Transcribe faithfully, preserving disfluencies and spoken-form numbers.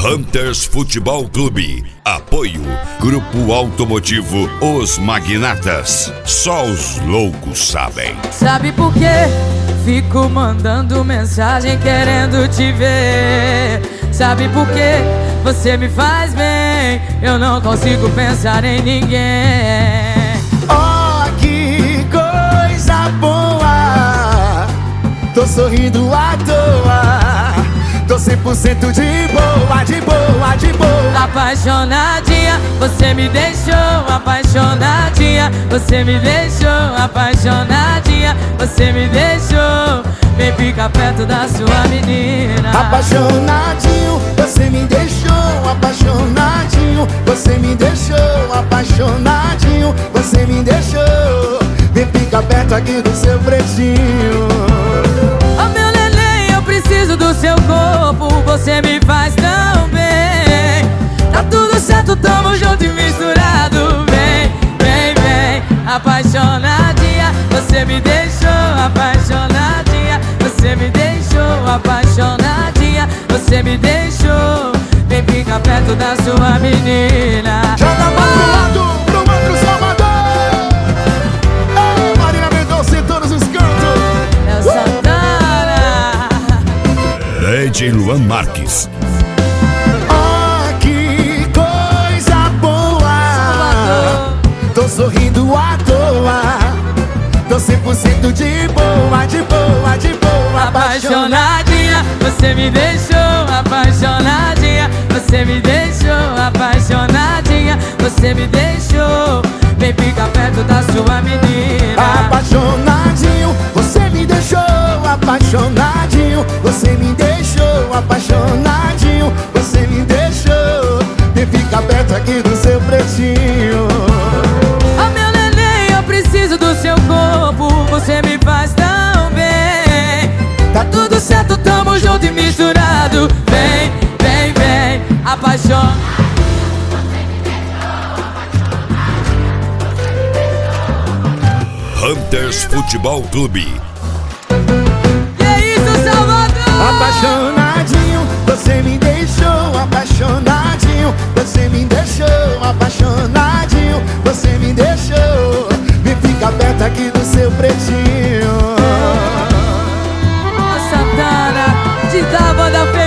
Hunters Futebol Clube. Apoio Grupo Automotivo Os Magnatas. Só os loucos sabem. Sabe por quê? Fico mandando mensagem querendo te ver. Sabe por quê? Você me faz bem. Eu não consigo pensar em ninguém. Oh, que coisa boa. Tô sorrindo à toa. Tô cem por cento de boa, de boa, de boa. Apaixonadinha, você me deixou. Apaixonadinha, você me deixou. Apaixonadinha, você me deixou. Vem ficar perto da sua menina. Apaixonadinho, você me deixou. Apaixonadinho, você me deixou. Apaixonadinho, você me deixou. Vem ficar perto aqui do seu pretinho. Oh, meu neném, eu preciso do seu corpo. Você me faz tão bem. Tá tudo certo, tamo junto e misturado. Vem, vem, vem. Apaixonadinha, você me deixou. Apaixonadinha, você me deixou. Apaixonadinha, você me deixou. Vem ficar perto da sua menina. Joga a mão pro lado, pro outro Salvador. Ei, Marina Mendonça em todos os cantos. Léo Santana. Lady Luan Marques. Oh, que coisa boa. Tô sorrindo à toa. Tô cem por cento de boa, de boa, de boa. Apaixonadinha, você me deixou. Apaixonadinha, você me deixou. Apaixonadinha, você me deixou. Vem ficar perto da sua menina. Apaixonadinho, você me deixou. Apaixonadinho, você me deixou. Apaixonadinho, você me deixou. Vem ficar perto aqui do seu pretinho. Oh, meu neném, eu preciso do seu corpo. Você me faz tão bem. Tá tudo certo, tamo junto e misturado. Vem, vem, vem. Apaixona. Hunters Futebol Clube. Que isso, Salvador? Apaixonadinho, você me deixou. Apaixonadinho, você me deixou. Apaixonadinho, você me deixou. Vem ficar perto aqui do seu pretinho. Santana, de da banda